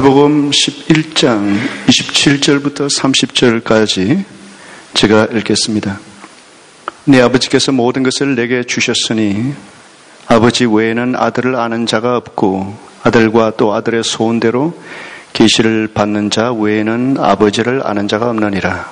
마태복음 11장 27절부터 30절까지 제가 읽겠습니다. 네 아버지께서 모든 것을 내게 주셨으니 아버지 외에는 아들을 아는 자가 없고 아들과 또 아들의 소원대로 계시를 받는 자 외에는 아버지를 아는 자가 없느니라.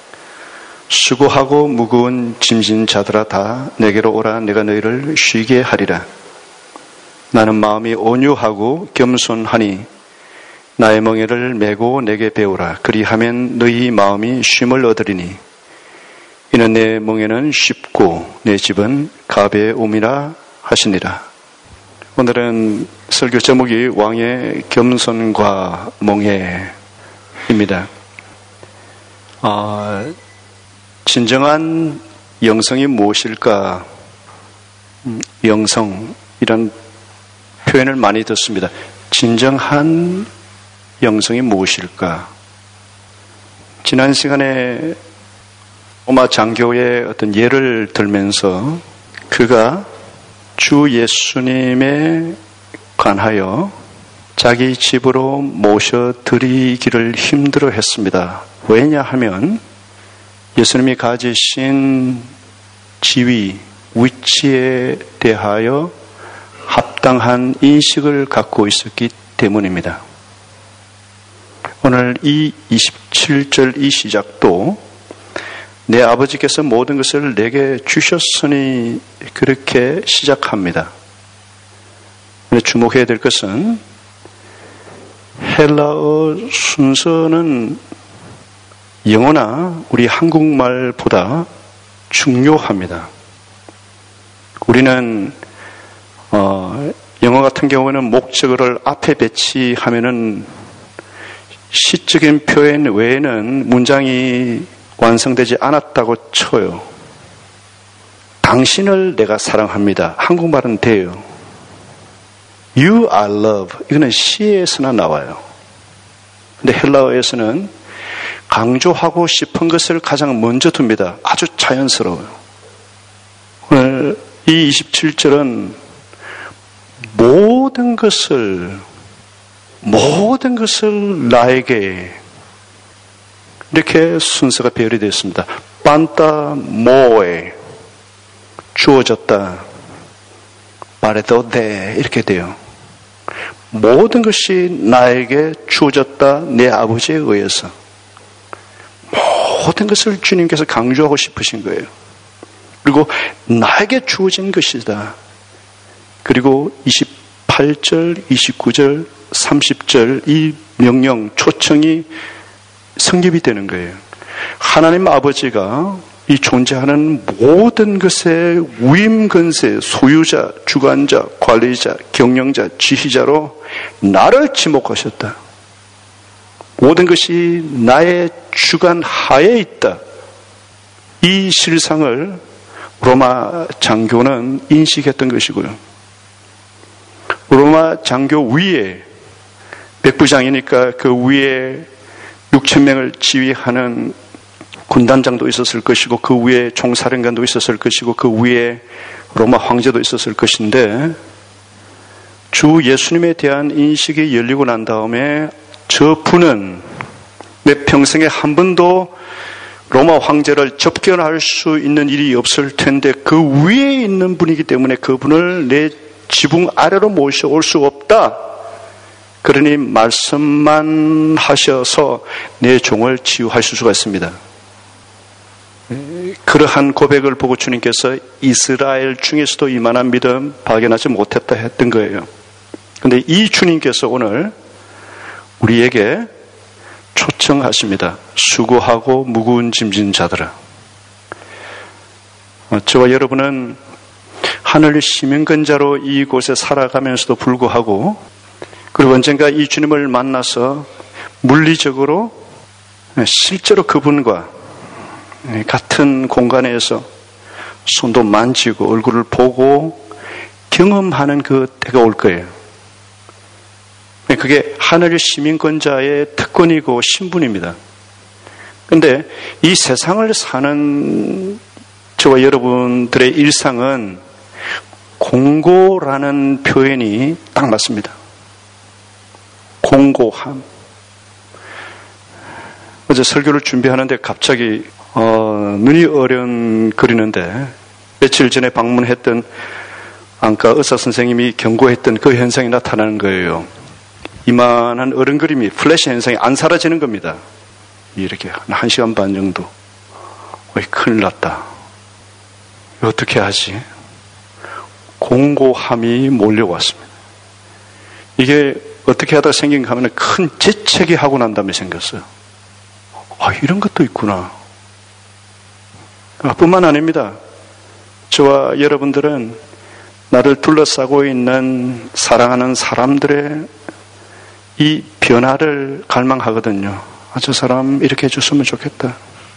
수고하고 무거운 짐진 자들아 다 내게로 오라. 내가 너희를 쉬게 하리라. 나는 마음이 온유하고 겸손하니 나의 멍에를 메고 내게 배우라. 그리하면 너희 마음이 쉼을 얻으리니 이는 내 멍에는 쉽고 내 집은 가벼움이라 하시니라. 오늘은 설교 제목이 왕의 겸손과 멍에입니다. 진정한 영성이 무엇일까? 영성이란 표현을 많이 듣습니다. 진정한 영성이 무엇일까? 지난 시간에 로마 장교의 어떤 예를 들면서 그가 주 예수님에 관하여 자기 집으로 모셔드리기를 힘들어 했습니다. 왜냐하면 예수님이 가지신 지위, 위치에 대하여 합당한 인식을 갖고 있었기 때문입니다. 오늘 이 27절 이 시작도 내 아버지께서 모든 것을 내게 주셨으니 그렇게 시작합니다. 주목해야 될 것은 헬라어 순서는 영어나 우리 한국말보다 중요합니다. 우리는 영어 같은 경우는 목적어를 앞에 배치하면은 시적인 표현 외에는 문장이 완성되지 않았다고 쳐요. 당신을 내가 사랑합니다. 한국말은 돼요. You are love. 이거는 시에서나 나와요. 근데 헬라어에서는 강조하고 싶은 것을 가장 먼저 둡니다. 아주 자연스러워요. 오늘 이 27절은 모든 것을 나에게 이렇게 순서가 배열이 되어 있습니다. 판타 모에 주어졌다. 바레도 데 이렇게 돼요. 모든 것이 나에게 주어졌다. 내 아버지에 의해서. 모든 것을 주님께서 강조하고 싶으신 거예요. 그리고 나에게 주어진 것이다. 그리고 28절, 29절, 30절 이 명령, 초청이 성립이 되는 거예요. 하나님 아버지가 이 존재하는 모든 것의 위임근세, 소유자, 주관자, 관리자, 경영자, 지휘자로 나를 지목하셨다. 모든 것이 나의 주관 하에 있다. 이 실상을 로마 장교는 인식했던 것이고요. 로마 장교 위에 백부장이니까 그 위에 6,000명을 지휘하는 군단장도 있었을 것이고 그 위에 총사령관도 있었을 것이고 그 위에 로마 황제도 있었을 것인데 주 예수님에 대한 인식이 열리고 난 다음에 저 분은 내 평생에 한 번도 로마 황제를 접견할 수 있는 일이 없을 텐데 그 위에 있는 분이기 때문에 그분을 내 지붕 아래로 모셔올 수 없다. 그러니 말씀만 하셔서 내 종을 치유하실 수가 있습니다. 그러한 고백을 보고 주님께서 이스라엘 중에서도 이만한 믿음 발견하지 못했다 했던 거예요. 그런데 이 주님께서 오늘 우리에게 초청하십니다. 수고하고 무거운 짐진 자들아. 저와 여러분은 하늘 시민권자로 이곳에 살아가면서도 불구하고 그리고 언젠가 이 주님을 만나서 물리적으로 실제로 그분과 같은 공간에서 손도 만지고 얼굴을 보고 경험하는 그 때가 올 거예요. 그게 하늘 시민권자의 특권이고 신분입니다. 그런데 이 세상을 사는 저와 여러분들의 일상은 공고라는 표현이 딱 맞습니다. 공고함. 어제 설교를 준비하는데 갑자기 눈이 어련거리는데 며칠 전에 방문했던 안과 의사 선생님이 경고했던 그 현상이 나타나는 거예요. 이만한 어른그림이 플래시 현상이 안 사라지는 겁니다. 이렇게 한 시간 반 정도. 큰일 났다. 어떻게 하지? 공고함이 몰려왔습니다. 이게 어떻게 하다 생긴가 하면 큰 재채기 하고 난 다음에 생겼어요. 이런 것도 있구나. 뿐만 아닙니다. 저와 여러분들은 나를 둘러싸고 있는 사랑하는 사람들의 이 변화를 갈망하거든요. 저 사람 이렇게 해줬으면 좋겠다.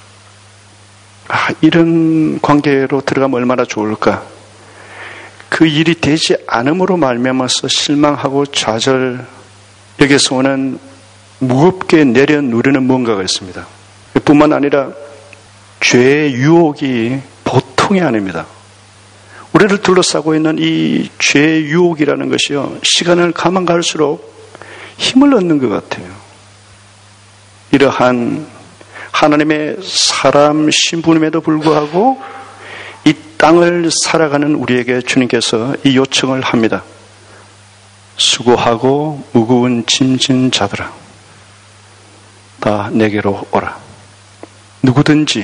이런 관계로 들어가면 얼마나 좋을까. 그 일이 되지 않음으로 말미암아서 실망하고 좌절, 여기서 오는 무겁게 내려누르는 무언가가 있습니다. 뿐만 아니라 죄의 유혹이 보통이 아닙니다. 우리를 둘러싸고 있는 이 죄의 유혹이라는 것이요, 시간을 가면 갈수록 힘을 얻는 것 같아요. 이러한 하나님의 사람 신분임에도 불구하고 이 땅을 살아가는 우리에게 주님께서 이 요청을 합니다. 수고하고 무거운 짐진 자들아, 다 내게로 오라. 누구든지.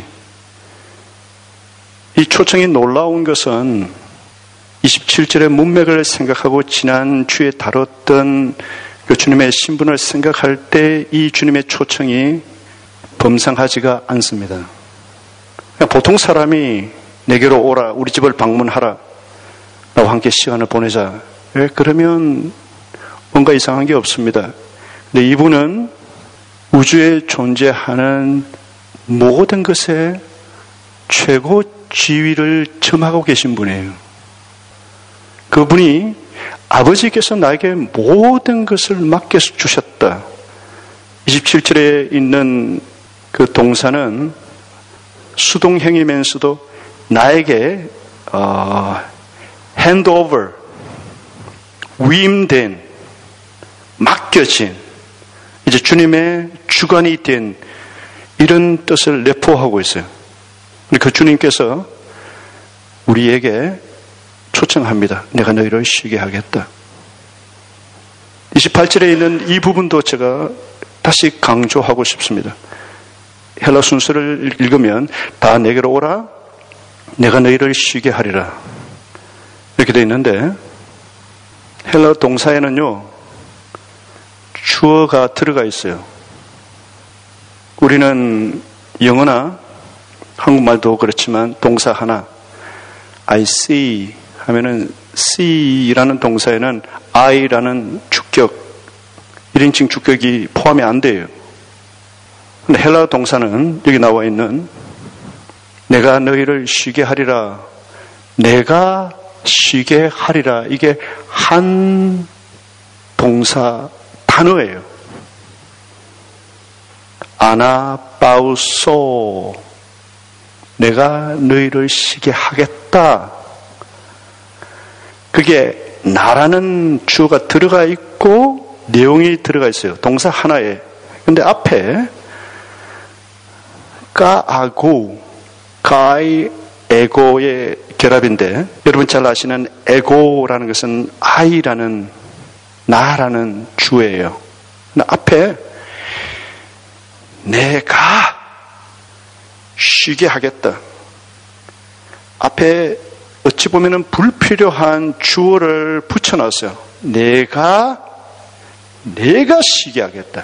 이 초청이 놀라운 것은 27절의 문맥을 생각하고 지난 주에 다뤘던 그 주님의 신분을 생각할 때 이 주님의 초청이 범상하지가 않습니다. 보통 사람이 내게로 오라, 우리 집을 방문하라, 나와 함께 시간을 보내자, 그러면 뭔가 이상한 게 없습니다. 근데 이분은 우주에 존재하는 모든 것에 최고 지위를 점하고 계신 분이에요. 그분이 아버지께서 나에게 모든 것을 맡겨주셨다. 27절에 있는 그 동사는 수동형이면서도 나에게 hand over, 위임된, 맡겨진, 이제 주님의 주관이 된 이런 뜻을 내포하고 있어요. 그 주님께서 우리에게 초청합니다. 내가 너희를 쉬게 하겠다. 28절에 있는 이 부분도 제가 다시 강조하고 싶습니다. 헬라 순서를 읽으면 다 내게로 오라, 내가 너희를 쉬게 하리라, 이렇게 되어 있는데 헬라 동사에는요 주어가 들어가 있어요. 우리는 영어나 한국말도 그렇지만 동사 하나, I see 하면은 see라는 동사에는 I라는 주격, 1인칭 주격이 포함이 안 돼요. 근데 헬라 동사는 여기 나와 있는 내가 너희를 쉬게 하리라, 내가 쉬게 하리라, 이게 한 동사 단어예요. 아나바우소, 내가 너희를 쉬게 하겠다. 그게 나라는 주어가 들어가 있고 내용이 들어가 있어요. 동사 하나에. 근데 앞에 까하고 가이 에고의 결합인데, 여러분 잘 아시는 에고라는 것은 I라는, 나라는 주어예요. 근데 앞에 내가 쉬게 하겠다. 앞에 어찌 보면은 불필요한 주어를 붙여놨어요. 내가 쉬게 하겠다.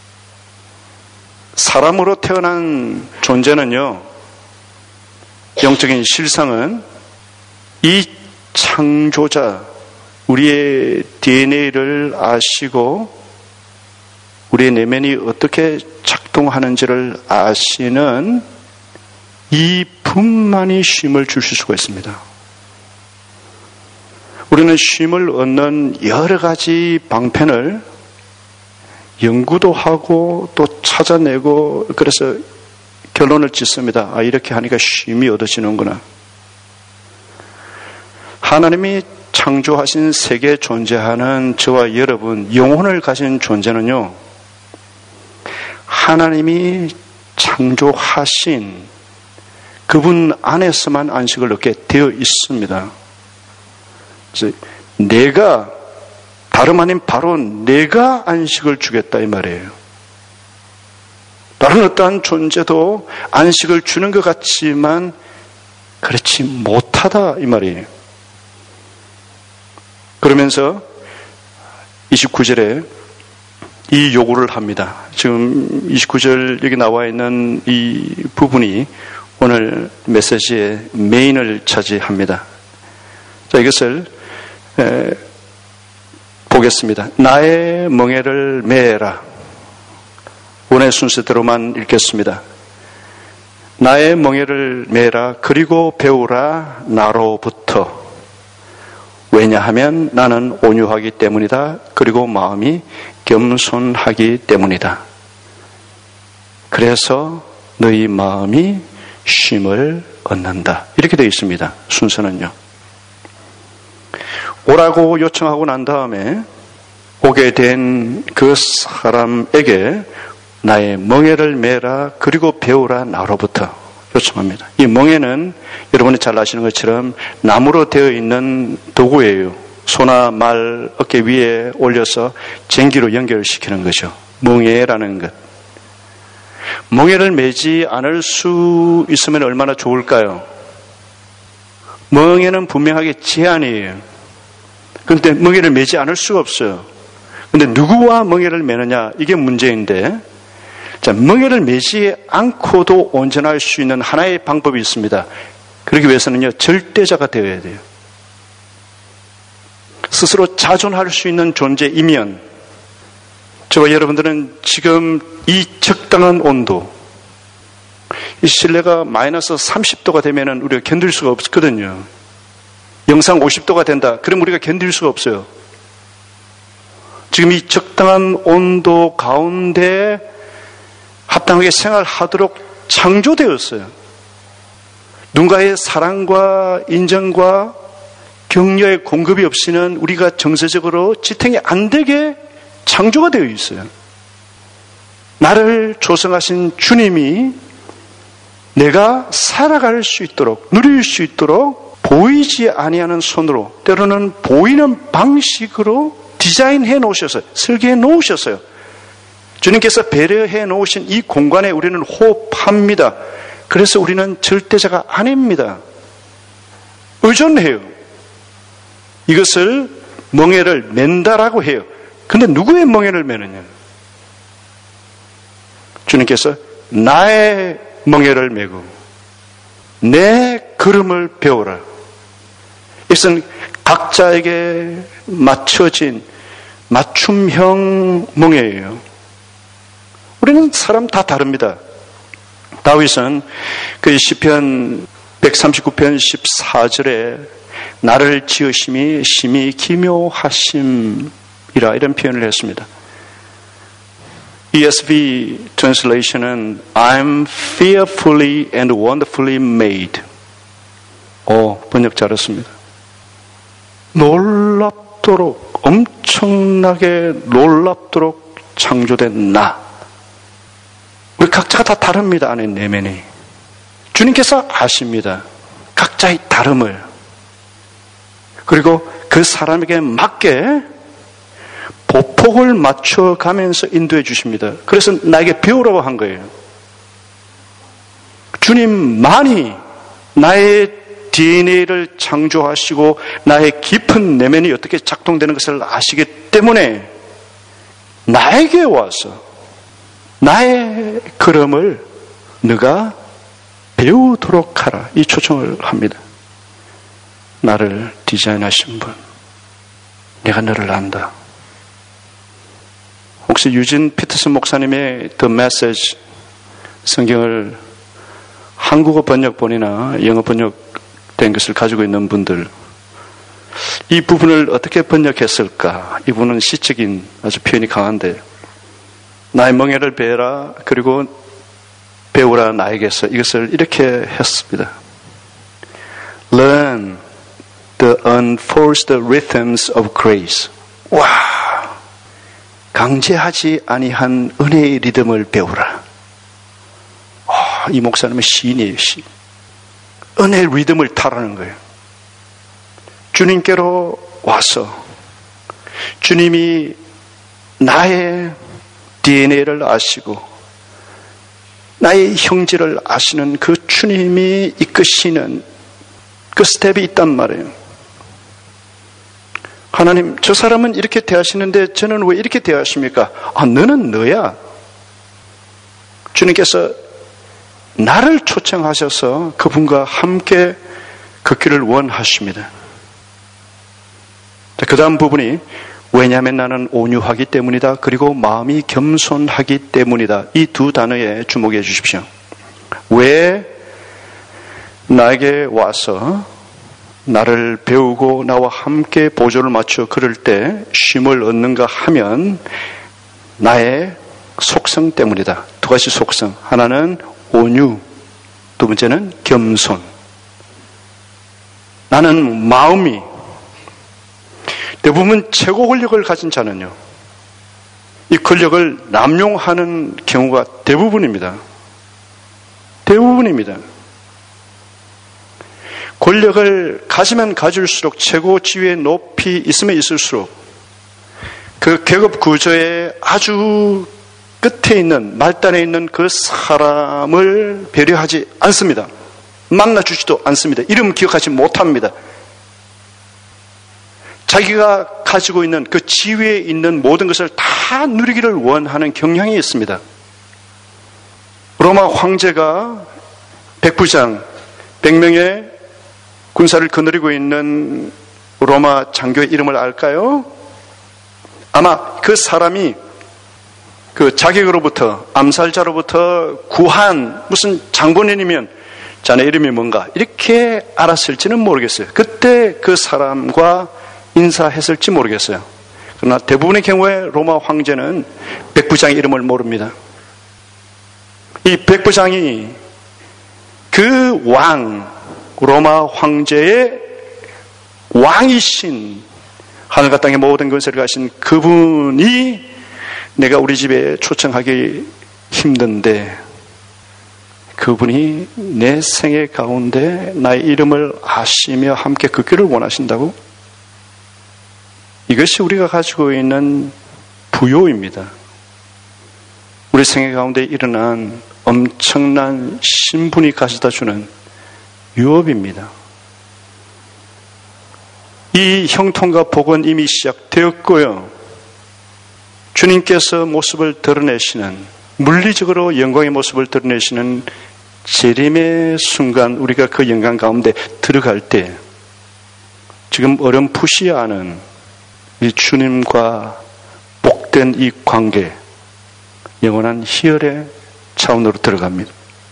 사람으로 태어난 존재는요, 영적인 실상은 이 창조자, 우리의 DNA를 아시고 우리의 내면이 어떻게 작동하는지를 아시는 이 분만이 쉼을 주실 수가 있습니다. 우리는 쉼을 얻는 여러 가지 방편을 연구도 하고 또 찾아내고, 그래서 결론을 짓습니다. 이렇게 하니까 쉼이 얻어지는구나. 하나님이 창조하신 세계에 존재하는 저와 여러분, 영혼을 가진 존재는요, 하나님이 창조하신 그분 안에서만 안식을 얻게 되어 있습니다. 그래서 내가, 다름 아닌 바로 내가 안식을 주겠다 이 말이에요. 다른 어떠한 존재도 안식을 주는 것 같지만 그렇지 못하다 이 말이에요. 그러면서 29절에 이 요구를 합니다. 지금 29절 여기 나와 있는 이 부분이 오늘 메시지의 메인을 차지합니다. 자, 이것을 보겠습니다. 나의 멍에를 메라. 원의 순서대로만 읽겠습니다. 나의 멍에를 메라. 그리고 배우라 나로부터. 왜냐하면 나는 온유하기 때문이다. 그리고 마음이 겸손하기 때문이다. 그래서 너희 마음이 쉼을 얻는다. 이렇게 되어 있습니다. 순서는요. 오라고 요청하고 난 다음에 오게 된 그 사람에게 나의 멍에를 메라. 그리고 배우라 나로부터 요청합니다. 이 멍에는 여러분이 잘 아시는 것처럼 나무로 되어 있는 도구예요. 소나 말 어깨 위에 올려서 쟁기로 연결시키는 거죠. 멍에라는 것. 멍에를 매지 않을 수 있으면 얼마나 좋을까요? 멍에는 분명하게 제한이에요. 그런데 멍에를 매지 않을 수가 없어요. 그런데 누구와 멍에를 매느냐, 이게 문제인데, 자, 멍에를 매지 않고도 온전할 수 있는 하나의 방법이 있습니다. 그러기 위해서는요, 절대자가 되어야 돼요. 스스로 자존할 수 있는 존재이면, 저와 여러분들은 지금 이 적당한 온도, 이 실내가 마이너스 30도가 되면은 우리가 견딜 수가 없거든요. 영상 50도가 된다. 그럼 우리가 견딜 수가 없어요. 지금 이 적당한 온도 가운데 합당하게 생활하도록 창조되었어요. 누군가의 사랑과 인정과 격려의 공급이 없이는 우리가 정서적으로 지탱이 안 되게 창조가 되어 있어요. 나를 조성하신 주님이 내가 살아갈 수 있도록, 누릴 수 있도록 보이지 아니하는 손으로, 때로는 보이는 방식으로 디자인해 놓으셨어요. 설계해 놓으셨어요. 주님께서 배려해 놓으신 이 공간에 우리는 호흡합니다. 그래서 우리는 절대자가 아닙니다. 의존해요. 이것을 멍에를 맨다라고 해요. 근데 누구의 멍에를 매느냐? 주님께서 나의 멍에를 메고 내 걸음을 배우라. 이것은 각자에게 맞춰진 맞춤형 멍에예요. 우리는 사람 다 다릅니다. 다윗은 그 시편 139편 14절에 나를 지으심이 심히 기묘하심이라 이런 표현을 했습니다. ESV translation은 I'm fearfully and wonderfully made. 번역 잘했습니다. 놀랍도록, 엄청나게 놀랍도록 창조된 나. 우리 각자가 다 다릅니다. 안에 내면이. 주님께서 아십니다. 각자의 다름을. 그리고 그 사람에게 맞게 보폭을 맞춰가면서 인도해 주십니다. 그래서 나에게 배우라고 한 거예요. 주님만이 나의 DNA를 창조하시고 나의 깊은 내면이 어떻게 작동되는 것을 아시기 때문에 나에게 와서 나의 걸음을 네가 배우도록 하라. 이 초청을 합니다. 나를 디자인하신 분, 내가 너를 안다. 혹시 유진 피터슨 목사님의 The Message 성경을 한국어 번역본이나 영어 번역된 것을 가지고 있는 분들, 이 부분을 어떻게 번역했을까? 이 부분은 시적인 아주 표현이 강한데, 나의 멍에를 베라, 그리고 배우라 나에게서, 이것을 이렇게 했습니다. Learn the unforced rhythms of grace. 와, 강제하지 아니한 은혜의 리듬을 배우라. 이 목사님은 시인이에요, 시인. 은혜의 리듬을 타라는 거예요. 주님께로 와서 주님이 나의 DNA를 아시고 나의 형질을 아시는 그 주님이 이끄시는 그 스텝이 있단 말이에요. 하나님, 저 사람은 이렇게 대하시는데 저는 왜 이렇게 대하십니까? 너는 너야. 주님께서 나를 초청하셔서 그분과 함께 걷기를 원하십니다. 그 다음 부분이 왜냐하면 나는 온유하기 때문이다. 그리고 마음이 겸손하기 때문이다. 이 두 단어에 주목해 주십시오. 왜 나에게 와서 나를 배우고 나와 함께 보조를 맞춰 그럴 때 쉼을 얻는가 하면 나의 속성 때문이다. 두 가지 속성. 하나는 온유, 두 번째는 겸손. 나는 마음이 대부분 최고 권력을 가진 자는요, 이 권력을 남용하는 경우가 대부분입니다. 대부분입니다. 권력을 가지면 가질수록 최고 지위에 높이 있으면 있을수록 그 계급 구조의 아주 끝에 있는, 말단에 있는 그 사람을 배려하지 않습니다. 만나주지도 않습니다. 이름 기억하지 못합니다. 자기가 가지고 있는 그 지위에 있는 모든 것을 다 누리기를 원하는 경향이 있습니다. 로마 황제가 백부장, 100명의 군사를 거느리고 있는 로마 장교의 이름을 알까요? 아마 그 사람이 그 자객으로부터, 암살자로부터 구한 무슨 장본인이면 자네 이름이 뭔가 이렇게 알았을지는 모르겠어요. 그때 그 사람과 인사했을지 모르겠어요. 그러나 대부분의 경우에 로마 황제는 백부장의 이름을 모릅니다. 이 백부장이 그 왕, 로마 황제의 왕이신, 하늘과 땅의 모든 권세를 가신 그분이 내가 우리 집에 초청하기 힘든데 그분이 내 생애 가운데 나의 이름을 아시며 함께 걷기를 원하신다고? 이것이 우리가 가지고 있는 부요입니다. 우리 생애 가운데 일어난 엄청난 신분이 가져다 주는 유업입니다. 이 형통과 복은 이미 시작되었고요. 주님께서 모습을 드러내시는, 물리적으로 영광의 모습을 드러내시는 재림의 순간 우리가 그 영광 가운데 들어갈 때 지금 어렴풋이 아는 이 주님과 복된 이 관계, 영원한 희열의 차원으로 들어갑니다.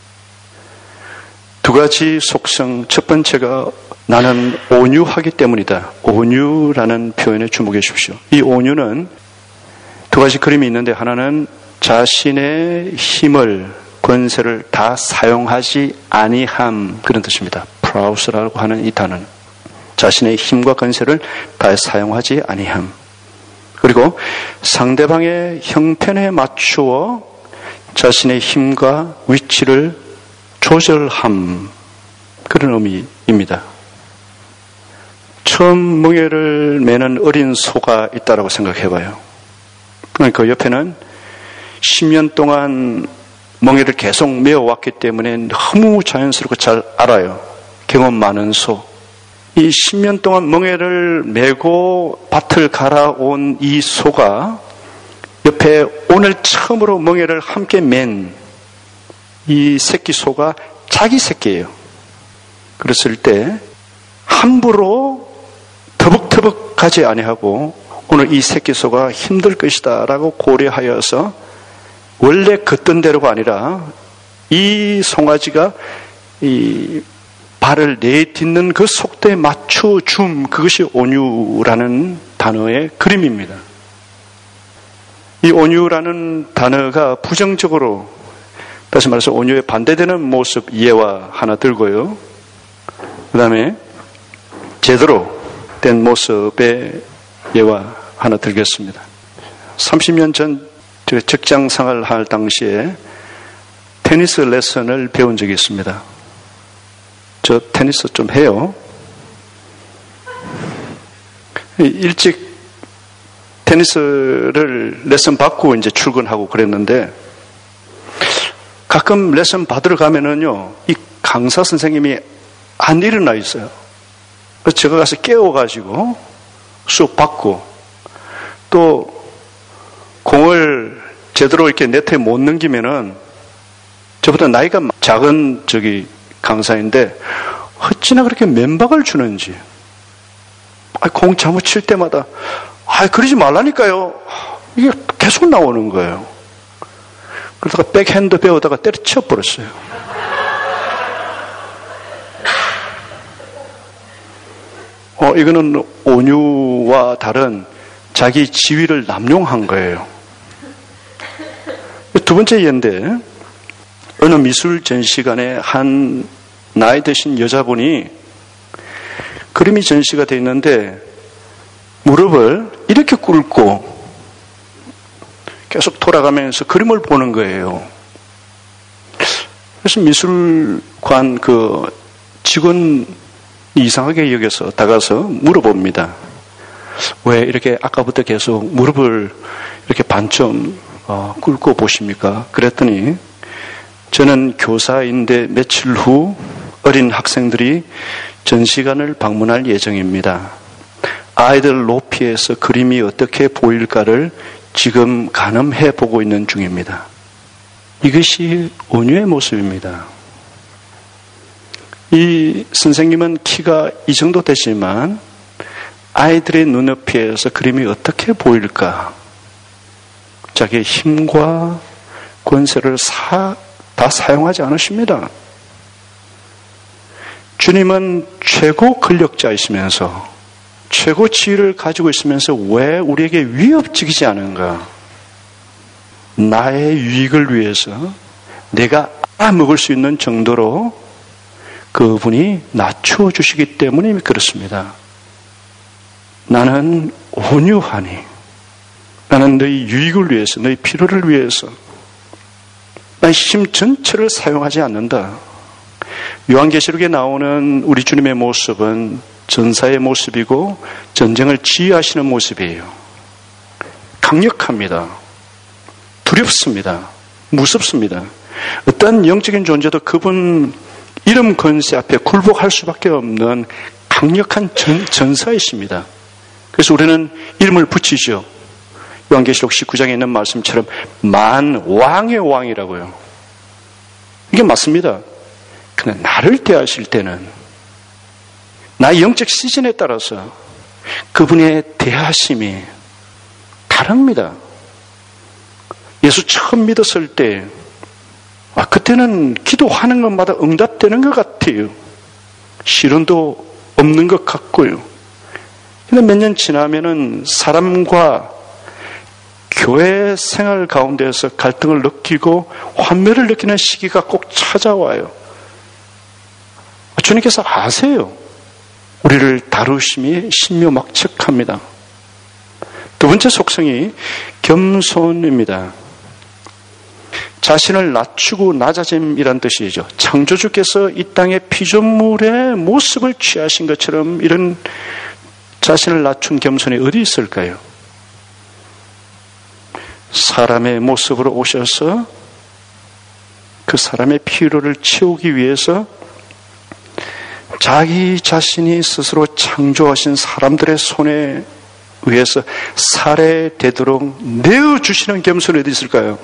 두 가지 속성, 첫 번째가 나는 온유하기 때문이다. 온유라는 표현에 주목해 주십시오. 이 온유는 두 가지 그림이 있는데 하나는 자신의 힘을, 권세를 다 사용하지 아니함, 그런 뜻입니다. 프라우스라고 하는 이 단어는 자신의 힘과 권세를 다 사용하지 아니함. 그리고 상대방의 형편에 맞추어 자신의 힘과 위치를 조절함, 그런 의미입니다. 처음 멍에를 매는 어린 소가 있다고 생각해봐요. 그러니까 그 옆에는 10년 동안 멍에를 계속 메어왔기 때문에 너무 자연스럽고 잘 알아요. 경험 많은 소. 이 10년 동안 멍에를 메고 밭을 갈아온 이 소가 옆에 오늘 처음으로 멍에를 함께 맨 이 새끼 소가 자기 새끼예요. 그랬을 때 함부로 터벅터벅 가지 아니하고 오늘 이 새끼 소가 힘들 것이다 라고 고려하여서 원래 걷던 대로가 아니라 이 송아지가 이 발을 내딛는 그 속도에 맞춰줌, 그것이 온유라는 단어의 그림입니다. 이 온유라는 단어가 부정적으로, 다시 말해서 온유에 반대되는 모습, 예와 하나 들고요. 그 다음에 제대로 된 모습의 예화 하나 들겠습니다. 30년 전 직장 생활할 당시에 테니스 레슨을 배운 적이 있습니다. 저 테니스 좀 해요. 일찍 테니스를 레슨 받고 이제 출근하고 그랬는데 가끔 레슨 받으러 가면은요, 이 강사 선생님이 안 일어나 있어요. 그래서 제가 가서 깨워가지고 수업 받고 또 공을 제대로 이렇게 네트에 못 넘기면은 저보다 나이가 작은 강사인데 어찌나 그렇게 면박을 주는지. 공 잘못 칠 때마다 그러지 말라니까요. 이게 계속 나오는 거예요. 그러다가 백핸드 배우다가 때려쳐 버렸어요. 이거는 온유와 다른 자기 지위를 남용한 거예요. 두 번째 예인데, 어느 미술 전시관에 한 나이 드신 여자분이 그림이 전시가 되어 있는데 무릎을 이렇게 꿇고 계속 돌아가면서 그림을 보는 거예요. 그래서 미술관 직원이 이상하게 여겨서 다가서 물어봅니다. 왜 이렇게 아까부터 계속 무릎을 이렇게 반쯤 꿇고 보십니까? 그랬더니 저는 교사인데 며칠 후 어린 학생들이 전시관을 방문할 예정입니다. 아이들 높이에서 그림이 어떻게 보일까를 지금 가늠해 보고 있는 중입니다. 이것이 온유의 모습입니다. 이 선생님은 키가 이 정도 되지만 아이들의 눈높이에서 그림이 어떻게 보일까? 자기의 힘과 권세를 다 사용하지 않으십니다. 주님은 최고 권력자이시면서 최고 지위를 가지고 있으면서 왜 우리에게 위협적이지 않은가? 나의 유익을 위해서 내가 먹을 수 있는 정도로 그분이 낮추어 주시기 때문에 그렇습니다. 나는 온유하니, 나는 너희 유익을 위해서, 너희 필요를 위해서 나의 힘 전체를 사용하지 않는다. 요한계시록에 나오는 우리 주님의 모습은 전사의 모습이고 전쟁을 지휘하시는 모습이에요. 강력합니다. 두렵습니다. 무섭습니다. 어떤 영적인 존재도 그분 이름 권세 앞에 굴복할 수밖에 없는 강력한 전사이십니다. 그래서 우리는 이름을 붙이죠. 요한계시록 19장에 있는 말씀처럼 만왕의 왕이라고요. 이게 맞습니다. 그러나 나를 대하실 때는 나의 영적 시즌에 따라서 그분의 대하심이 다릅니다. 예수 처음 믿었을 때 그때는 기도하는 것마다 응답되는 것 같아요. 시련도 없는 것 같고요. 근데 몇 년 지나면은 사람과 교회 생활 가운데서 갈등을 느끼고 환멸을 느끼는 시기가 꼭 찾아와요. 주님께서 아세요. 우리를 다루심이 신묘막측합니다. 두 번째 속성이 겸손입니다. 자신을 낮추고 낮아짐이란 뜻이죠. 창조주께서 이 땅의 피조물의 모습을 취하신 것처럼 이런 자신을 낮춘 겸손이 어디 있을까요? 사람의 모습으로 오셔서 그 사람의 필요를 채우기 위해서 자기 자신이 스스로 창조하신 사람들의 손에 의해서 살해되도록 내어주시는 겸손이 어디 있을까요?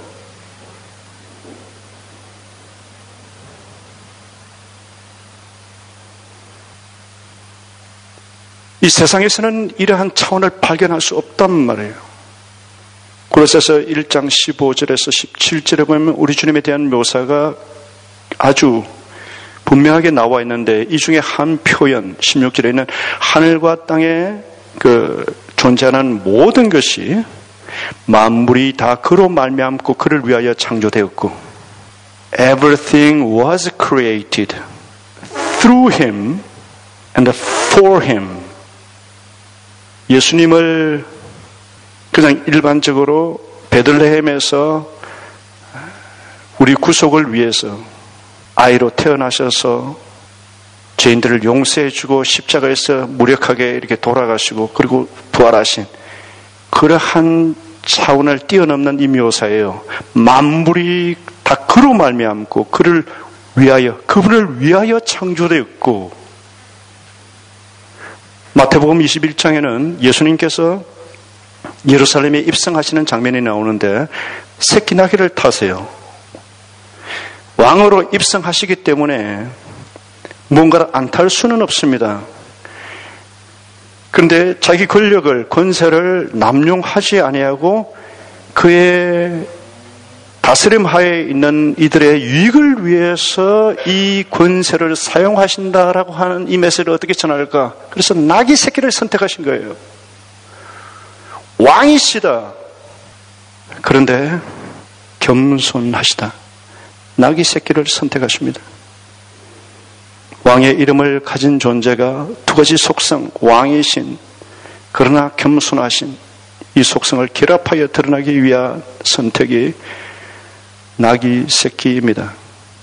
이 세상에서는 이러한 차원을 발견할 수 없단 말이에요. 골로새서 1장 15절에서 17절에 보면 우리 주님에 대한 묘사가 아주 분명하게 나와 있는데 이 중에 한 표현 16절에는 하늘과 땅에 존재하는 모든 것이 만물이 다 그로 말미암고 그를 위하여 창조되었고 Everything was created through him and for him. 예수님을 그냥 일반적으로 베들레헴에서 우리 구속을 위해서 아이로 태어나셔서 죄인들을 용서해주고 십자가에서 무력하게 이렇게 돌아가시고 그리고 부활하신 그러한 차원을 뛰어넘는 이 묘사예요. 만물이 다 그로 말미암고 그를 위하여, 그분을 위하여 창조되었고, 마태복음 21장에는 예수님께서 예루살렘에 입성하시는 장면이 나오는데 새끼 나귀를 타세요. 왕으로 입성하시기 때문에 뭔가를 안 탈 수는 없습니다. 그런데 자기 권력을, 권세를 남용하지 아니하고 그의 다스림 하에 있는 이들의 유익을 위해서 이 권세를 사용하신다라고 하는 이 메시지를 어떻게 전할까? 그래서 나귀 새끼를 선택하신 거예요. 왕이시다. 그런데 겸손하시다. 나귀 새끼를 선택하십니다. 왕의 이름을 가진 존재가 두 가지 속성, 왕이신 그러나 겸손하신 이 속성을 결합하여 드러나기 위한 선택이 나귀 새끼입니다.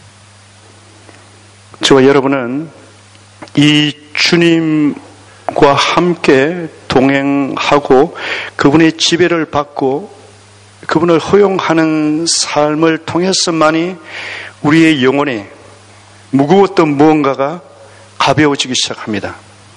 저와 여러분은 이 주님과 함께 동행하고 그분의 지배를 받고 그분을 허용하는 삶을 통해서만이 우리의 영혼이 무거웠던 무언가가 가벼워지기 시작합니다.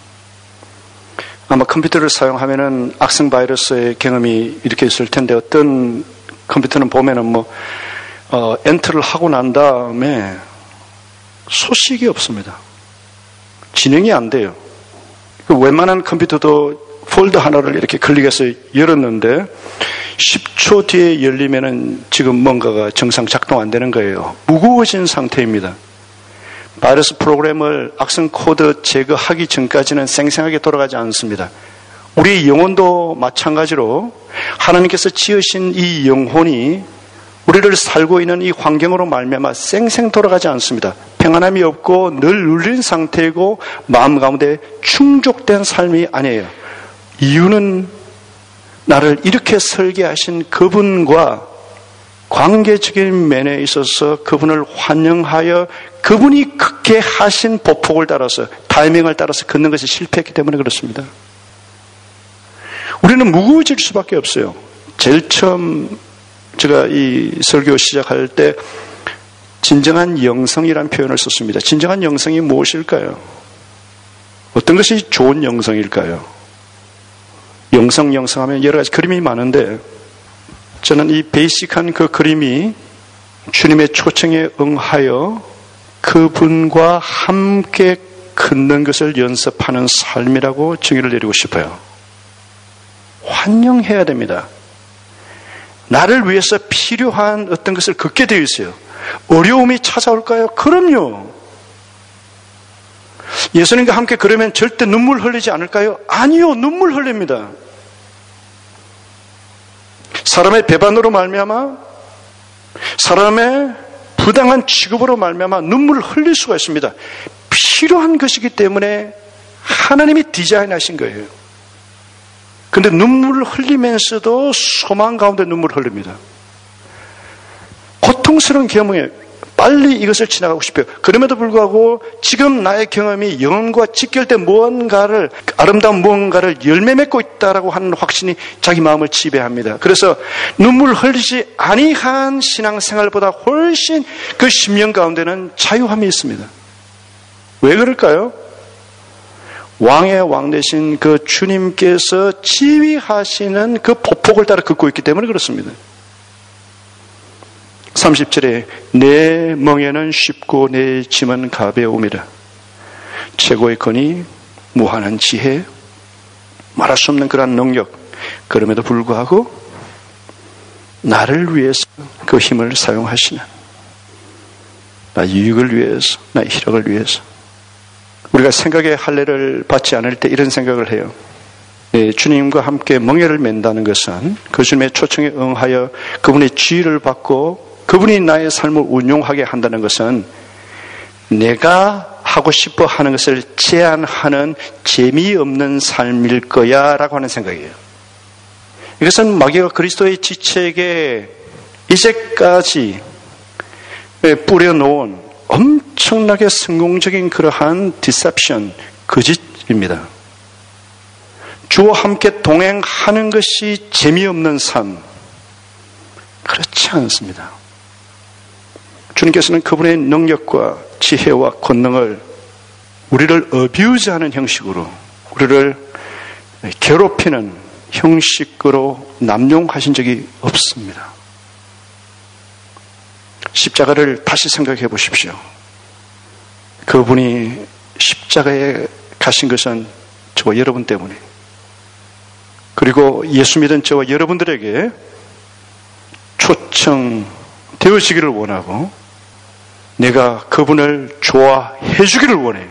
아마 컴퓨터를 사용하면은 악성 바이러스의 경험이 이렇게 있을 텐데 어떤 컴퓨터는 보면은 엔터를 하고 난 다음에 소식이 없습니다. 진행이 안 돼요. 웬만한 컴퓨터도 폴더 하나를 이렇게 클릭해서 열었는데 10초 뒤에 열리면은 지금 뭔가가 정상 작동 안 되는 거예요. 무거워진 상태입니다. 바이러스 프로그램을 악성 코드 제거하기 전까지는 생생하게 돌아가지 않습니다. 우리 영혼도 마찬가지로 하나님께서 지으신 이 영혼이 우리를 살고 있는 이 환경으로 말미암아 쌩쌩 돌아가지 않습니다. 평안함이 없고 늘 눌린 상태이고 마음 가운데 충족된 삶이 아니에요. 이유는 나를 이렇게 설계하신 그분과 관계적인 면에 있어서 그분을 환영하여 그분이 그렇게 하신 보폭을 따라서 타이밍을 따라서 걷는 것이 실패했기 때문에 그렇습니다. 우리는 무거워질 수밖에 없어요. 제일 처음 제가 이 설교 시작할 때 진정한 영성이라는 표현을 썼습니다. 진정한 영성이 무엇일까요? 어떤 것이 좋은 영성일까요? 영성하면 여러 가지 그림이 많은데 저는 이 베이직한 그 그림이 주님의 초청에 응하여 그분과 함께 걷는 것을 연습하는 삶이라고 정의를 내리고 싶어요. 환영해야 됩니다. 나를 위해서 필요한 어떤 것을 걷게 되어 있어요. 어려움이 찾아올까요? 그럼요. 예수님과 함께 그러면 절대 눈물 흘리지 않을까요? 아니요. 눈물 흘립니다. 사람의 배반으로 말미암아 사람의 부당한 취급으로 말미암아 눈물을 흘릴 수가 있습니다. 필요한 것이기 때문에 하나님이 디자인하신 거예요. 그런데 눈물을 흘리면서도 소망 가운데 눈물을 흘립니다. 고통스러운 경험이에요. 빨리 이것을 지나가고 싶어요. 그럼에도 불구하고 지금 나의 경험이 영혼과 직결된 무언가를, 아름다운 무언가를 열매 맺고 있다라고 하는 확신이 자기 마음을 지배합니다. 그래서 눈물을 흘리지 아니한 신앙생활보다 훨씬 그 심령 가운데는 자유함이 있습니다. 왜 그럴까요? 왕의 왕 되신 그 주님께서 지휘하시는 그 보폭을 따라 걷고 있기 때문에 그렇습니다. 30절에 내 멍에는 쉽고 내 짐은 가벼움이라. 최고의 권위, 무한한 지혜, 말할 수 없는 그러한 능력, 그럼에도 불구하고 나를 위해서 그 힘을 사용하시는, 나의 유익을 위해서, 나의 희락을 위해서. 우리가 생각의 할례를 받지 않을 때 이런 생각을 해요. 주님과 함께 멍에를 맨다는 것은 그 주님의 초청에 응하여 그분의 지휘를 받고 그분이 나의 삶을 운용하게 한다는 것은 내가 하고 싶어 하는 것을 제한하는 재미없는 삶일 거야 라고 하는 생각이에요. 이것은 마귀가 그리스도의 지체에게 이제까지 뿌려놓은 엄청나게 성공적인 그러한 디셉션, 거짓입니다. 주와 함께 동행하는 것이 재미없는 삶, 그렇지 않습니다. 주님께서는 그분의 능력과 지혜와 권능을 우리를 어뷰즈하는 형식으로, 우리를 괴롭히는 형식으로 남용하신 적이 없습니다. 십자가를 다시 생각해 보십시오. 그분이 십자가에 가신 것은 저와 여러분 때문에, 그리고 예수 믿은 저와 여러분들에게 초청되어지기를 원하고 내가 그분을 좋아해 주기를 원해요.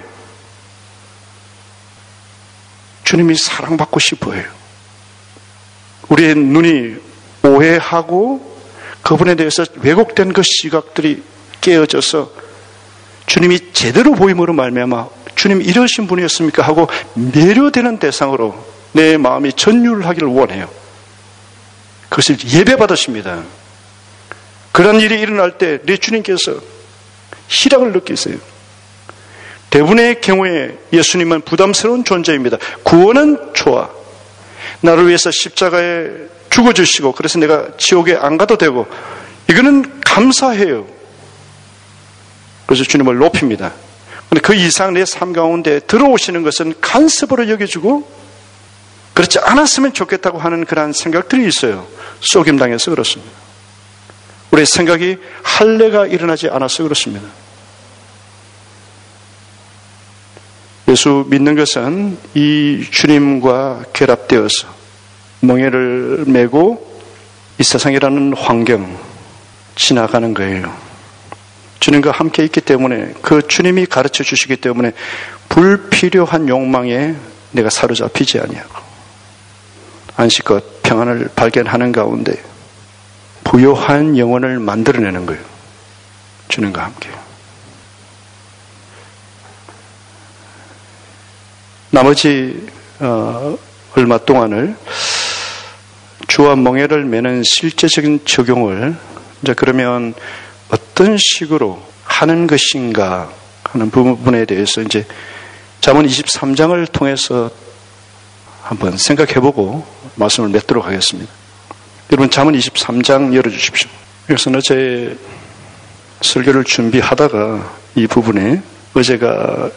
주님이 사랑받고 싶어 해요. 우리의 눈이 오해하고 그분에 대해서 왜곡된 그 시각들이 깨어져서 주님이 제대로 보임으로 말미암아 주님 이러신 분이었습니까 하고 매료되는 대상으로 내 마음이 전율하기를 원해요. 그것을 예배받으십니다. 그런 일이 일어날 때 내 주님께서 희락을 느끼세요. 대부분의 경우에 예수님은 부담스러운 존재입니다. 구원은 좋아. 나를 위해서 십자가에 죽어주시고 그래서 내가 지옥에 안 가도 되고 이거는 감사해요. 그래서 주님을 높입니다. 그런데 그 이상 내 삶 가운데 들어오시는 것은 간섭으로 여겨주고 그렇지 않았으면 좋겠다고 하는 그런 생각들이 있어요. 속임당해서 그렇습니다. 우리의 생각이 할례가 일어나지 않아서 그렇습니다. 예수 믿는 것은 이 주님과 결합되어서 멍에를 메고 이 세상이라는 환경 지나가는 거예요. 주님과 함께 있기 때문에 그 주님이 가르쳐 주시기 때문에 불필요한 욕망에 내가 사로잡히지 아니하고 안식것 평안을 발견하는 가운데 부요한 영혼을 만들어내는 거예요. 주님과 함께. 나머지 얼마 동안을 주와 멍에를 매는 실제적인 적용을 이제 그러면 어떤 식으로 하는 것인가 하는 부분에 대해서 이제 잠언 23장을 통해서 한번 생각해보고 말씀을 맺도록 하겠습니다. 여러분 잠언 23장 열어주십시오. 그래서 어제 설교를 준비하다가 이 부분에 어제가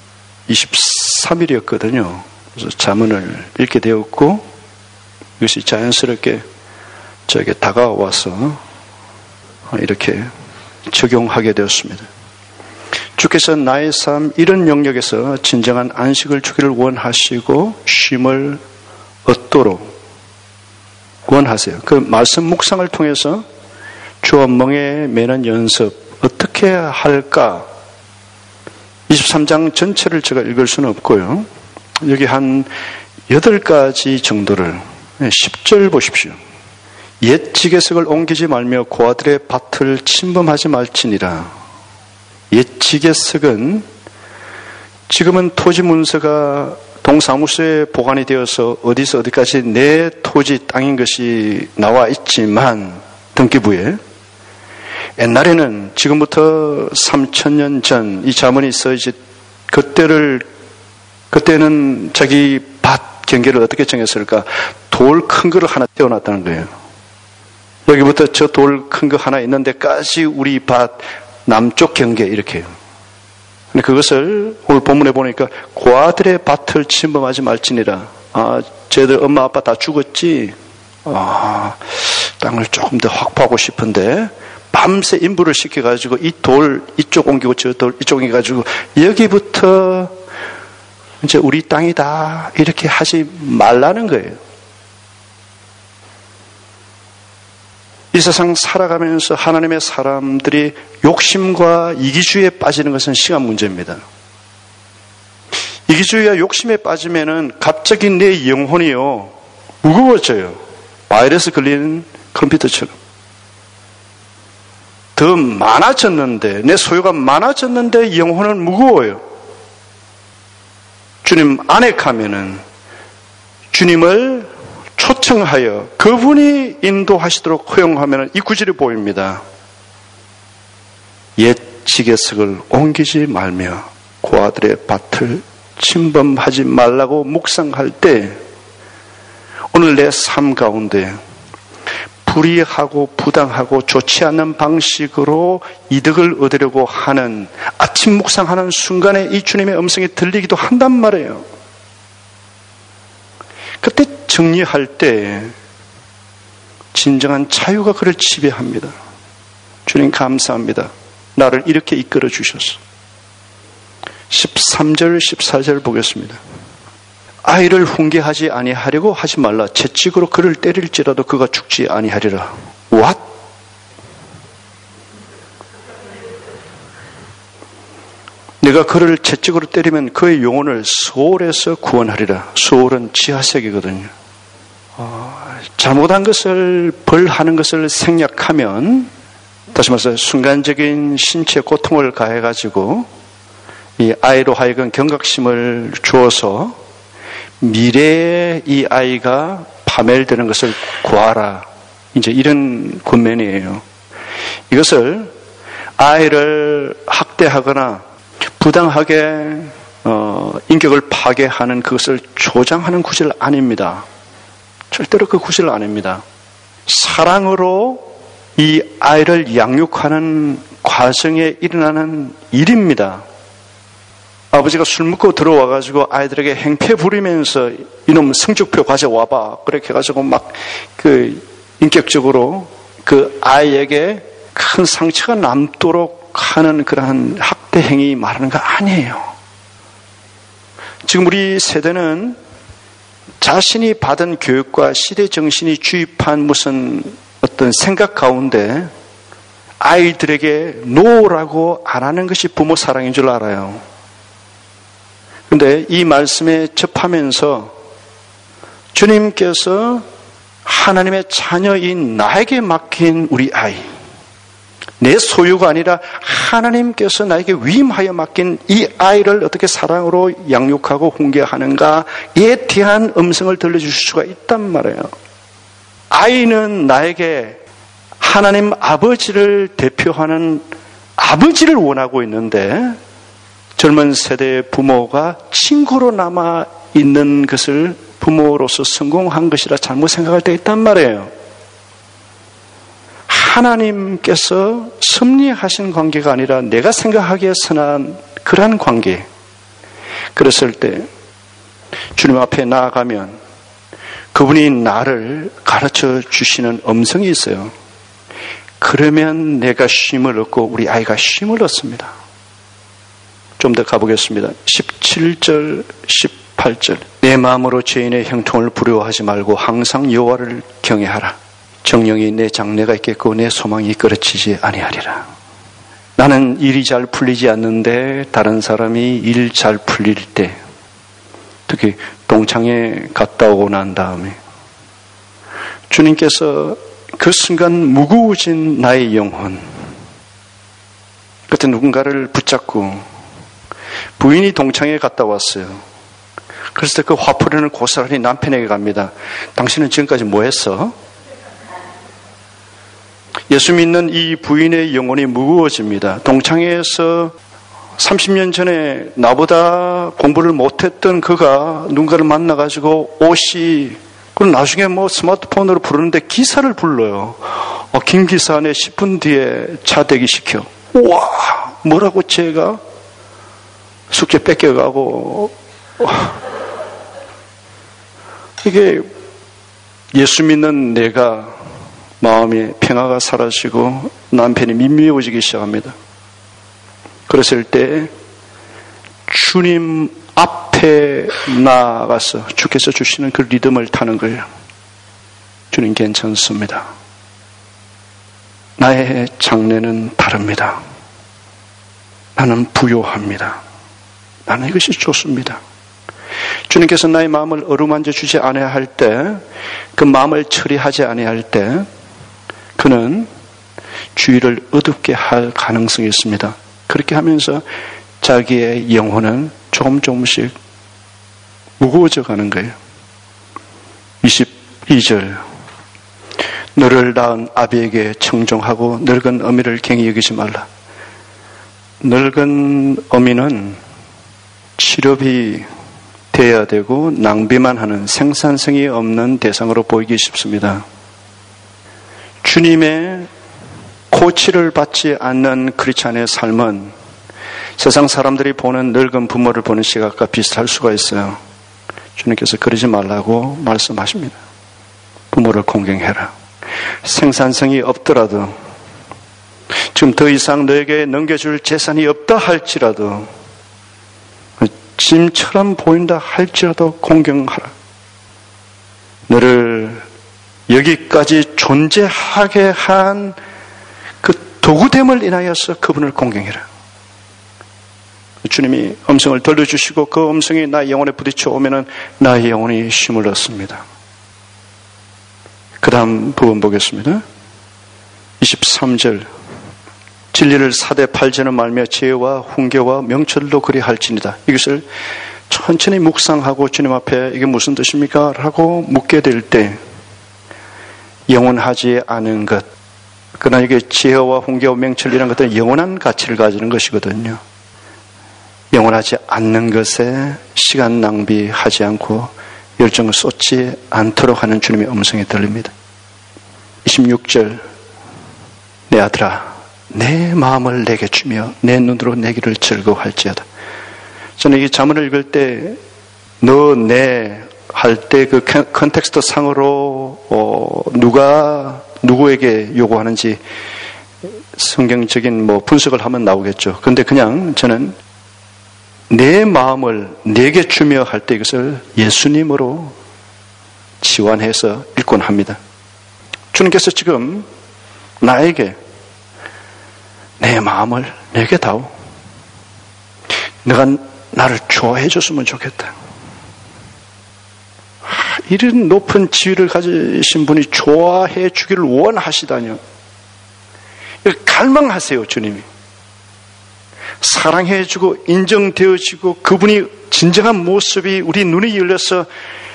23일이었거든요. 그래서 잠언을 읽게 되었고 이것이 자연스럽게 저에게 다가와서 이렇게 적용하게 되었습니다. 주께서 나의 삶 이런 영역에서 진정한 안식을 주기를 원하시고 쉼을 얻도록 원하세요. 그 말씀 묵상을 통해서 주와 멍에 매는 연습 어떻게 할까? 23장 전체를 제가 읽을 수는 없고요. 여기 한 8가지 정도를 10절 보십시오. 옛 지게석을 옮기지 말며 고아들의 밭을 침범하지 말지니라. 옛 지게석은 지금은 토지 문서가 동사무소에 보관이 되어서 어디서 어디까지 내 토지 땅인 것이 나와 있지만 등기부에 옛날에는 지금부터 3000년 전 이 자문이 써있지 그때는 자기 밭 경계를 어떻게 정했을까? 돌 큰 거를 하나 떼어놨다는 거예요. 여기부터 저 돌 큰 거 하나 있는 데까지 우리 밭 남쪽 경계 이렇게 해요. 근데 그것을 오늘 본문에 보니까 고아들의 밭을 침범하지 말지니라. 쟤들 엄마 아빠 다 죽었지. 땅을 조금 더 확보하고 싶은데 밤새 인부를 시켜가지고 이 돌 이쪽 옮기고 저 돌 이쪽 옮겨가지고 여기부터 이제 우리 땅이다 이렇게 하지 말라는 거예요. 이 세상 살아가면서 하나님의 사람들이 욕심과 이기주의에 빠지는 것은 시간 문제입니다. 이기주의와 욕심에 빠지면은 갑자기 내 영혼이요 무거워져요. 바이러스 걸리는 컴퓨터처럼. 더 많아졌는데 내 소유가 많아졌는데 영혼은 무거워요. 주님 안에 가면은 주님을 초청하여 그분이 인도하시도록 허용하면 이 구절이 보입니다. 옛 지게석을 옮기지 말며 고아들의 밭을 침범하지 말라고 묵상할 때 오늘 내 삶 가운데 불이하고 부당하고 좋지 않는 방식으로 이득을 얻으려고 하는 아침 묵상하는 순간에 이 주님의 음성이 들리기도 한단 말이에요. 그때 정리할 때 진정한 자유가 그를 지배합니다. 주님 감사합니다. 나를 이렇게 이끌어 주셨어. 13절 14절 보겠습니다. 아이를 훈계하지 아니하려고 하지 말라. 채찍으로 그를 때릴지라도 그가 죽지 아니하리라. What? 내가 그를 채찍으로 때리면 그의 영혼을 수올에서 구원하리라. 수올은 지하세계거든요. 잘못한 것을 벌하는 것을 생략하면 다시 말해서 순간적인 신체 고통을 가해가지고 이 아이로 하여금 경각심을 주어서 미래에 이 아이가 파멸되는 것을 구하라. 이제 이런 권면이에요. 이것을 아이를 학대하거나 부당하게 인격을 파괴하는 그것을 조장하는 구절 아닙니다. 절대로 그 구절 아닙니다. 사랑으로 이 아이를 양육하는 과정에 일어나는 일입니다. 아버지가 술 먹고 들어와가지고 아이들에게 행패 부리면서 이놈 성적표 가져와봐. 그렇게 해가지고 막 인격적으로 그 아이에게 큰 상처가 남도록 하는 그러한 학대 행위 말하는 거 아니에요. 지금 우리 세대는 자신이 받은 교육과 시대 정신이 주입한 무슨 어떤 생각 가운데 아이들에게 노라고 안 하는 것이 부모 사랑인 줄 알아요. 그런데 이 말씀에 접하면서 주님께서 하나님의 자녀인 나에게 맡긴 우리 아이, 내 소유가 아니라 하나님께서 나에게 위임하여 맡긴 이 아이를 어떻게 사랑으로 양육하고 훈계하는가에 대한 음성을 들려주실 수가 있단 말이에요. 아이는 나에게 하나님 아버지를 대표하는 아버지를 원하고 있는데 젊은 세대의 부모가 친구로 남아 있는 것을 부모로서 성공한 것이라 잘못 생각할 때 있단 말이에요. 하나님께서 섭리하신 관계가 아니라 내가 생각하기에 선한 그러한 관계. 그랬을 때 주님 앞에 나아가면 그분이 나를 가르쳐 주시는 음성이 있어요. 그러면 내가 쉼을 얻고 우리 아이가 쉼을 얻습니다. 좀 더 가보겠습니다. 17절 18절 내 마음으로 죄인의 형통을 부러워하지 말고 항상 여호와를 경외하라. 정령이 내 장래가 있겠고 내 소망이 끊어지지 아니하리라. 나는 일이 잘 풀리지 않는데 다른 사람이 일 잘 풀릴 때, 특히 동창회 갔다 오고 난 다음에 주님께서 그 순간 무거워진 나의 영혼, 그때 누군가를 붙잡고 부인이 동창회에 갔다 왔어요. 그래서 그 화풀이는 고스란히 남편에게 갑니다. 당신은 지금까지 뭐 했어? 예수 믿는 이 부인의 영혼이 무거워집니다. 동창회에서 30년 전에 나보다 공부를 못했던 그가 누군가를 만나가지고 옷이, 그럼 나중에 뭐 스마트폰으로 부르는데 기사를 불러요. 김 기사네 10분 뒤에 차 대기시켜. 우와, 뭐라고 제가 숙제 뺏겨가고. 이게 예수 믿는 내가 마음의 평화가 사라지고 남편이 밋미워지기 시작합니다. 그랬을 때 주님 앞에 나아가서 주께서 주시는 그 리듬을 타는 거예요. 주님 괜찮습니다. 나의 장래는 다릅니다. 나는 부요합니다. 나는 이것이 좋습니다. 주님께서 나의 마음을 어루만져 주지 아니할 때, 그 마음을 처리하지 아니할 때 그는 주의를 어둡게 할 가능성이 있습니다. 그렇게 하면서 자기의 영혼은 조금씩 무거워져 가는 거예요. 22절. 너를 낳은 아비에게 청종하고 늙은 어미를 갱히 여기지 말라. 늙은 어미는 치료비 돼야 되고 낭비만 하는 생산성이 없는 대상으로 보이기 쉽습니다. 주님의 코치를 받지 않는 크리스찬의 삶은 세상 사람들이 보는 늙은 부모를 보는 시각과 비슷할 수가 있어요. 주님께서 그러지 말라고 말씀하십니다. 부모를 공경해라. 생산성이 없더라도, 지금 더 이상 너에게 넘겨줄 재산이 없다 할지라도, 짐처럼 보인다 할지라도 공경하라. 너를 여기까지 존재하게 한 그 도구됨을 인하여서 그분을 공경해라. 주님이 음성을 들려주시고 그 음성이 나의 영혼에 부딪혀 오면은 나의 영혼이 쉼을 얻습니다. 그 다음 부분 보겠습니다. 23절. 진리를 사대 팔제는 말며 지혜와 훈계와 명철도 그리할지니라. 이것을 천천히 묵상하고 주님 앞에 이게 무슨 뜻입니까? 라고 묻게 될 때 영원하지 않은 것, 그러나 이게 지혜와 훈계와 명철 이런 것들은 영원한 가치를 가지는 것이거든요. 영원하지 않는 것에 시간 낭비하지 않고 열정을 쏟지 않도록 하는 주님의 음성이 들립니다. 26절. 내 아들아, 내 마음을 내게 주며 내 눈으로 내 길을 즐거워할지어다. 저는 이 자문을 읽을 때 너, 내 할 때 그 컨텍스트 상으로 누가 누구에게 요구하는지 성경적인 분석을 하면 나오겠죠. 그런데 그냥 저는 내 마음을 내게 주며 할 때 이것을 예수님으로 치환해서 읽곤 합니다. 주님께서 지금 나에게 내 마음을 내게 다오. 내가 나를 좋아해 줬으면 좋겠다. 이런 높은 지위를 가지신 분이 좋아해 주기를 원하시다뇨. 갈망하세요, 주님이. 사랑해주고 인정되어지고 그분이 진정한 모습이 우리 눈이 열려서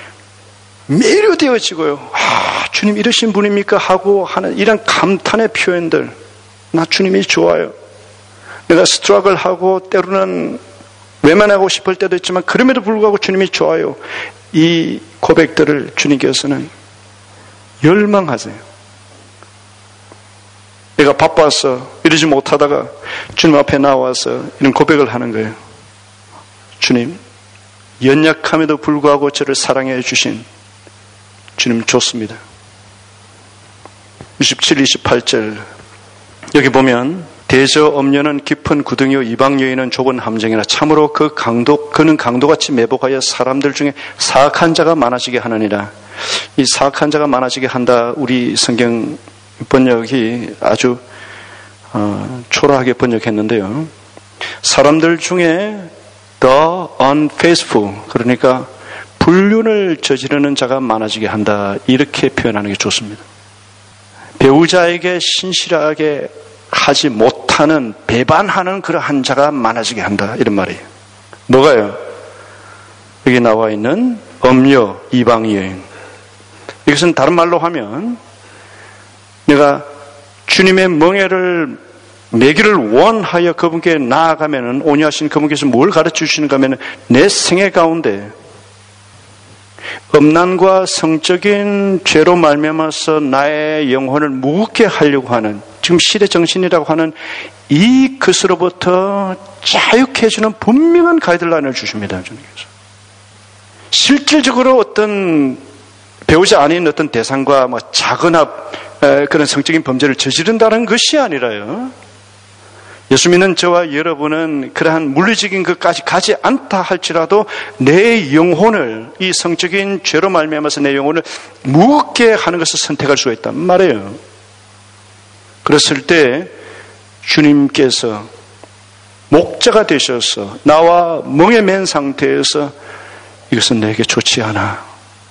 매료되어지고요. 주님 이러신 분입니까? 하고 하는 이런 감탄의 표현들. 나 주님이 좋아요. 내가 스트러글하고 때로는 외면하고 싶을 때도 있지만 그럼에도 불구하고 주님이 좋아요. 이 고백들을 주님께서는 열망하세요. 내가 바빠서 이러지 못하다가 주님 앞에 나와서 이런 고백을 하는 거예요. 주님, 연약함에도 불구하고 저를 사랑해 주신 주님 좋습니다. 27, 28절 여기 보면 대저 엄녀는 깊은 구덩이요 이방 여인은 좁은 함정이라 참으로 그는 강도같이 매복하여 사람들 중에 사악한 자가 많아지게 하느니라. 이 사악한 자가 많아지게 한다. 우리 성경 번역이 아주 초라하게 번역했는데요. 사람들 중에 the unfaithful, 그러니까 불륜을 저지르는 자가 많아지게 한다. 이렇게 표현하는 게 좋습니다. 배우자에게 신실하게 하지 못하는 배반하는 그러한 자가 많아지게 한다. 이런 말이에요. 뭐가요? 여기 나와 있는 엄녀, 이방 여인. 이것은 다른 말로 하면 내가 주님의 멍에를 매기를 원하여 그분께 나아가면은 온유하신 그분께서 뭘 가르쳐 주시는가 하면은 내 생애 가운데 음란과 성적인 죄로 말미암아서 나의 영혼을 무겁게 하려고 하는 지금 시대 정신이라고 하는 이 것으로부터 자유케 해주는 분명한 가이드라인을 주십니다. 주님께서. 실질적으로 어떤 배우자 아닌 어떤 대상과 작은 그런 성적인 범죄를 저지른다는 것이 아니라요. 예수 믿는 저와 여러분은 그러한 물리적인 것까지 가지 않다 할지라도 내 영혼을 이 성적인 죄로 말미암아서 내 영혼을 무겁게 하는 것을 선택할 수가 있단 말이에요. 그랬을 때 주님께서 목자가 되셔서 나와 멍에 맨 상태에서 이것은 내게 좋지 않아.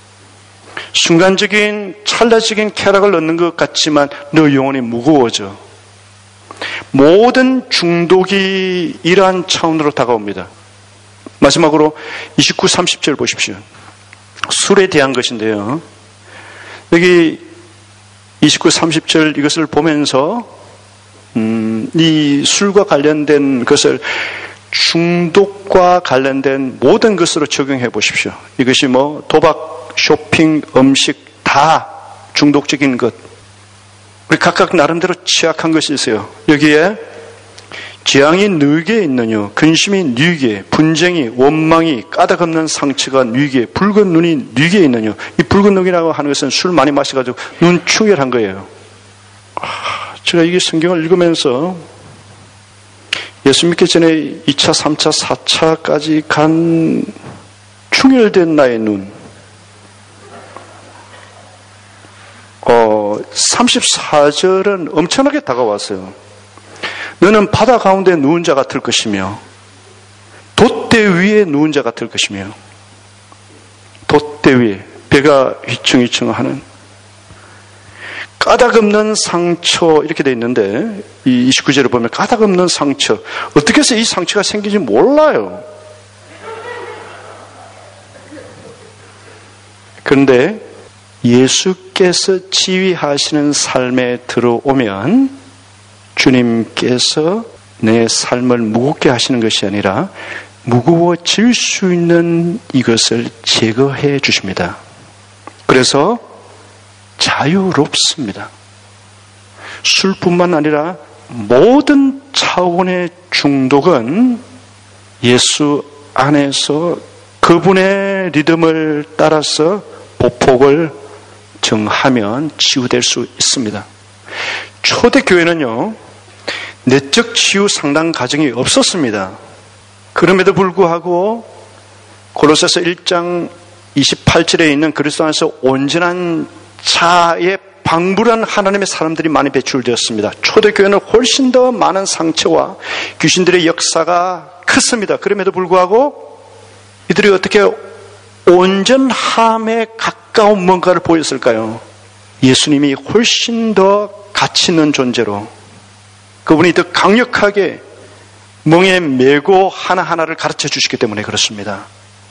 순간적인 찰나적인 쾌락을 얻는 것 같지만 너 영혼이 무거워져. 모든 중독이 이러한 차원으로 다가옵니다. 마지막으로 29, 30절 보십시오. 술에 대한 것인데요. 여기 29, 30절 이것을 보면서 이 술과 관련된 것을 중독과 관련된 모든 것으로 적용해 보십시오. 이것이 도박, 쇼핑, 음식 다 중독적인 것. 우리 각각 나름대로 취약한 것이 있어요. 여기에 재앙이 너에게 있느뇨, 근심이 너에게, 분쟁이, 원망이, 까닭없는 상처가 너에게, 붉은 눈이 너에게 있느뇨. 이 붉은 눈이라고 하는 것은 술 많이 마셔가지고 눈 충혈한 거예요. 제가 이게 성경을 읽으면서 예수 믿기 전에 2차, 3차, 4차까지 간 충혈된 나의 눈. 34절은 엄청나게 다가왔어요. 너는 바다 가운데 누운 자 같을 것이며 돛대 위에 누운 자 같을 것이며 돛대 위에 배가 휘청휘청하는 까닭없는 상처 이렇게 돼 있는데 이 29절을 보면 까닭없는 상처 어떻게 해서 이 상처가 생긴지 몰라요. 그런데 예수께서 지휘하시는 삶에 들어오면 주님께서 내 삶을 무겁게 하시는 것이 아니라 무거워질 수 있는 이것을 제거해 주십니다. 그래서 자유롭습니다. 술뿐만 아니라 모든 차원의 중독은 예수 안에서 그분의 리듬을 따라서 보폭을 정하면 치유될 수 있습니다. 초대교회는요, 내적 치유 상담 과정이 없었습니다. 그럼에도 불구하고 고로새서 1장 28절에 있는 그리스도 안에서 온전한 자의 방불한 하나님의 사람들이 많이 배출되었습니다. 초대교회는 훨씬 더 많은 상처와 귀신들의 역사가 컸습니다. 그럼에도 불구하고 이들이 어떻게 온전함에 가까운 뭔가를 보였을까요? 예수님이 훨씬 더 가치 있는 존재로 그분이 더 강력하게 멍에 메고 하나하나를 가르쳐 주시기 때문에 그렇습니다.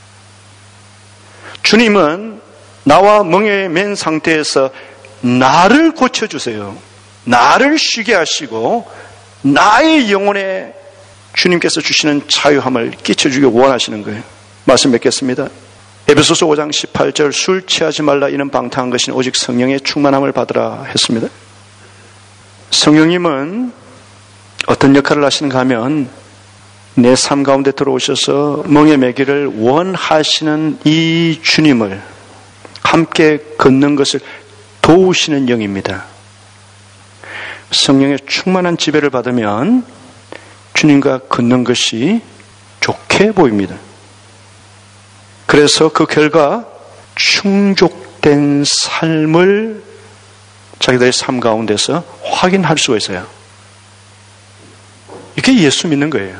주님은 나와 멍에 맨 상태에서 나를 고쳐주세요. 나를 쉬게 하시고 나의 영혼에 주님께서 주시는 자유함을 끼쳐주기 원하시는 거예요. 말씀 맺겠습니다. 에베소서 5장 18절 술 취하지 말라 이는 방탕한 것이 오직 성령의 충만함을 받으라 했습니다. 성령님은 어떤 역할을 하시는가 하면 내 삶 가운데 들어오셔서 멍에 매기를 원하시는 이 주님을 함께 걷는 것을 도우시는 영입니다. 성령의 충만한 지배를 받으면 주님과 걷는 것이 좋게 보입니다. 그래서 그 결과 충족된 삶을 자기들의 삶 가운데서 확인할 수가 있어요. 이게 예수 믿는 거예요.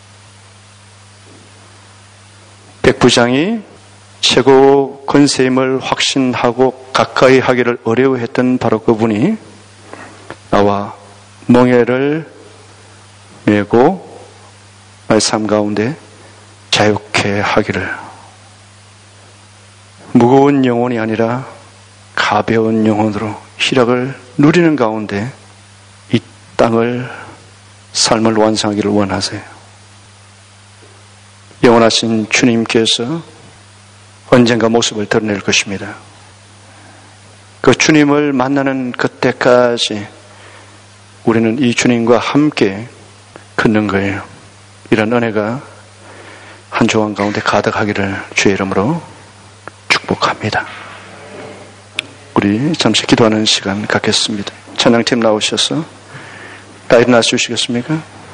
백부장이 최고 권세임을 확신하고 가까이 하기를 어려워했던 바로 그분이 나와 멍에를 메고 나의 삶 가운데 자유케 하기를 무거운 영혼이 아니라 가벼운 영혼으로 희락을 누리는 가운데 이 땅을 삶을 완성하기를 원하세요. 영원하신 주님께서 언젠가 모습을 드러낼 것입니다. 그 주님을 만나는 그때까지 우리는 이 주님과 함께 걷는 거예요. 이런 은혜가 한 주간 가운데 가득하기를 주의 이름으로 축복합니다. 우리 잠시 기도하는 시간 갖겠습니다. 찬양팀 나오셔서 다 일어나 주시겠습니까?